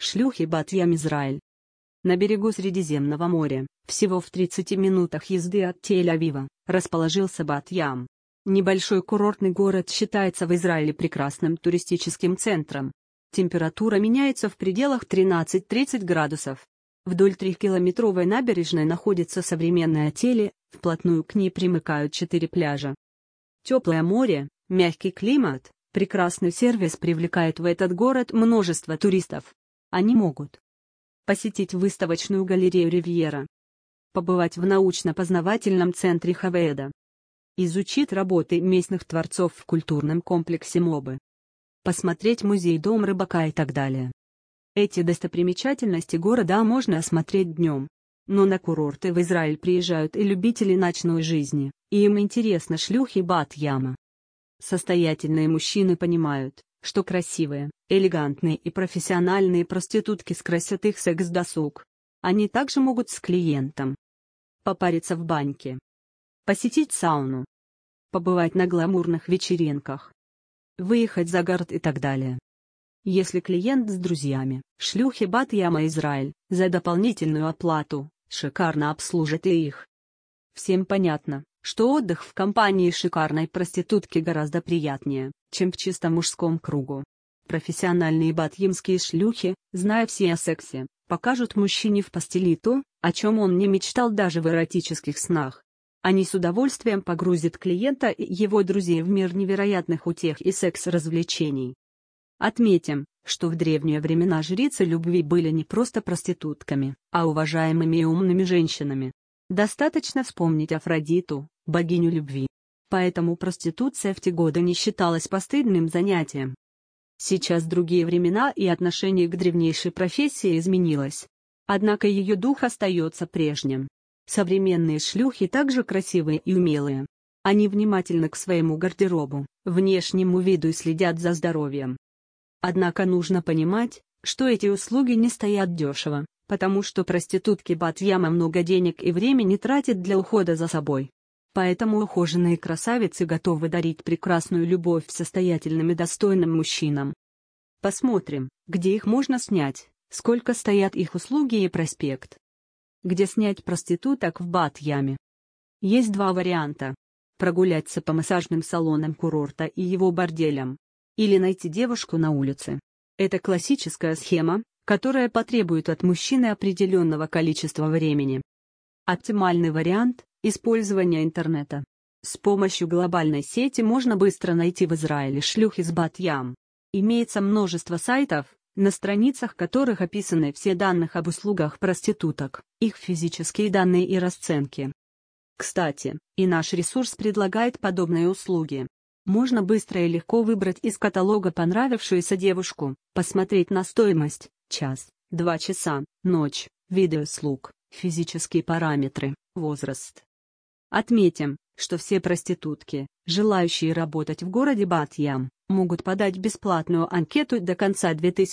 Шлюхи Бат-Ям, Израиль. На берегу Средиземного моря, всего в 30 минутах езды от Тель-Авива, расположился Бат-Ям. Небольшой курортный город считается в Израиле прекрасным туристическим центром. Температура меняется в пределах 13-30 градусов. Вдоль 3-километровой набережной находится современная Тель, вплотную к ней примыкают 4 пляжа. Теплое море, мягкий климат, прекрасный сервис привлекает в этот город множество туристов. Они могут посетить выставочную галерею Ривьера, побывать в научно-познавательном центре Хаведа, изучить работы местных творцов в культурном комплексе МОБы, посмотреть музей Дом рыбака и так далее. Эти достопримечательности города можно осмотреть днем. Но на курорты в Израиль приезжают и любители ночной жизни, и им интересны шлюхи Бат-Яма. Состоятельные мужчины понимают, что красивые, элегантные и профессиональные проститутки скрасят их секс-досуг. Они также могут с клиентом попариться в баньке, посетить сауну, побывать на гламурных вечеринках, выехать за город и так далее. Если клиент с друзьями, шлюхи Бат-Яма, Израиль, за дополнительную оплату, шикарно обслужат и их. Всем понятно, что отдых в компании шикарной проститутки гораздо приятнее, чем в чисто мужском кругу. Профессиональные бат-ямские шлюхи, зная все о сексе, покажут мужчине в постели то, о чем он не мечтал даже в эротических снах. Они с удовольствием погрузят клиента и его друзей в мир невероятных утех и секс-развлечений. Отметим, что в древние времена жрицы любви были не просто проститутками, а уважаемыми и умными женщинами. Достаточно вспомнить Афродиту, богиню любви. Поэтому проституция в те годы не считалась постыдным занятием. Сейчас другие времена и отношение к древнейшей профессии изменилось. Однако ее дух остается прежним. Современные шлюхи также красивые и умелые. Они внимательны к своему гардеробу, внешнему виду и следят за здоровьем. Однако нужно понимать, что эти услуги не стоят дешево, потому что проститутки Бат-Яма много денег и времени тратят для ухода за собой. Поэтому ухоженные красавицы готовы дарить прекрасную любовь состоятельным и достойным мужчинам. Посмотрим, где их можно снять, сколько стоят их услуги и проспект. Где снять проституток в Бат-Яме? Есть два варианта. Прогуляться по массажным салонам курорта и его борделям. Или найти девушку на улице. Это классическая схема, которая потребует от мужчины определенного количества времени. Оптимальный вариант – использование интернета. С помощью глобальной сети можно быстро найти в Израиле шлюх из Бат-Ям. Имеется множество сайтов, на страницах которых описаны все данные об услугах проституток, их физические данные и расценки. Кстати, и наш ресурс предлагает подобные услуги. Можно быстро и легко выбрать из каталога понравившуюся девушку, посмотреть на стоимость, час, 2 часа, ночь, виды услуг, физические параметры, возраст. Отметим, что все проститутки, желающие работать в городе Бат-Ям, могут подать бесплатную анкету до конца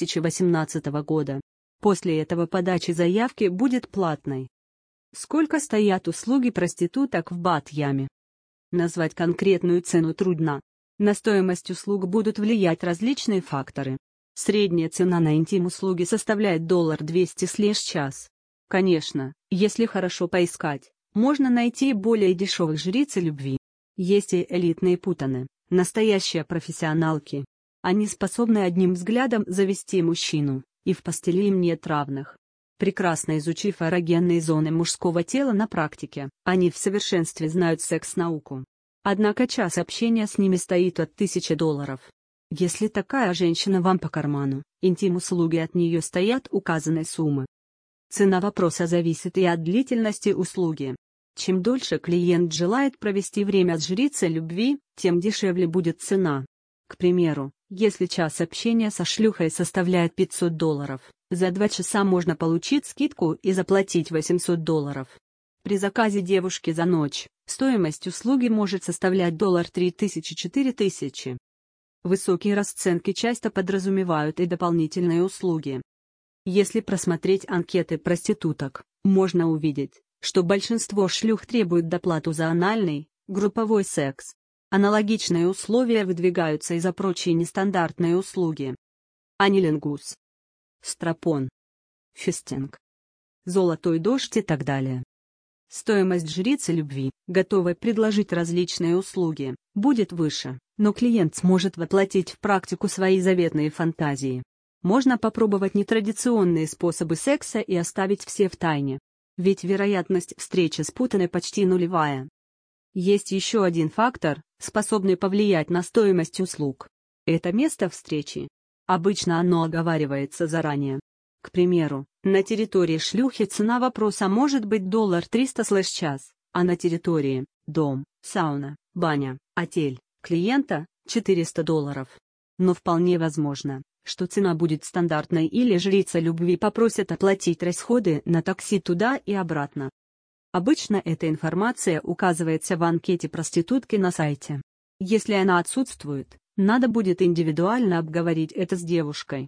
2018 года. После этого подача заявки будет платной. Сколько стоят услуги проституток в Бат-Яме? Назвать конкретную цену трудно. На стоимость услуг будут влиять различные факторы. Средняя цена на интим-услуги составляет $200 с час. Конечно, если хорошо поискать, можно найти более дешевых жриц любви. Есть и элитные путаны, настоящие профессионалки. Они способны одним взглядом завести мужчину, и в постели им нет равных. Прекрасно изучив эрогенные зоны мужского тела на практике, они в совершенстве знают секс-науку. Однако час общения с ними стоит от $1000. Если такая женщина вам по карману, интим-услуги от нее стоят указанной суммы. Цена вопроса зависит и от длительности услуги. Чем дольше клиент желает провести время с жрицей любви, тем дешевле будет цена. К примеру, если час общения со шлюхой составляет $500, за 2 часа можно получить скидку и заплатить $800. При заказе девушки за ночь, стоимость услуги может составлять $3000–4000. Высокие расценки часто подразумевают и дополнительные услуги. Если просмотреть анкеты проституток, можно увидеть, что большинство шлюх требуют доплату за анальный, групповой секс. Аналогичные условия выдвигаются и за прочие нестандартные услуги. Анилингус. стропон, фистинг, золотой дождь и так далее. Стоимость жрицы любви, готовой предложить различные услуги, будет выше, но клиент сможет воплотить в практику свои заветные фантазии. Можно попробовать нетрадиционные способы секса и оставить все в тайне. Ведь вероятность встречи с путаной почти нулевая. Есть еще один фактор, способный повлиять на стоимость услуг. Это место встречи. Обычно оно оговаривается заранее. К примеру, на территории шлюхи цена вопроса может быть $300/час, а на территории дом, сауна, баня, отель клиента $400. Но вполне возможно, что цена будет стандартной или жрица любви попросит оплатить расходы на такси туда и обратно. Обычно эта информация указывается в анкете проститутки на сайте. Если она отсутствует, надо будет индивидуально обговорить это с девушкой.